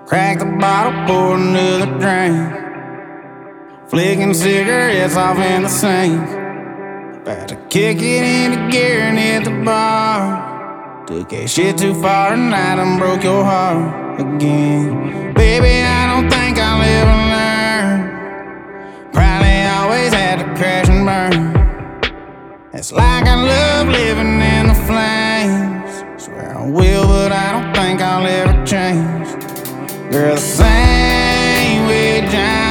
Crack the bottle, pour another drink. Flicking cigarettes off in the sink. About to kick it into gear and hit the bar. Took that shit too far and I done broke your heart again. Baby, I don't think I'll ever learn. Probably always had to crash and burn. It's like I love living in the flames. Swear I will, but I don't think I'll ever change. Girl, the same way John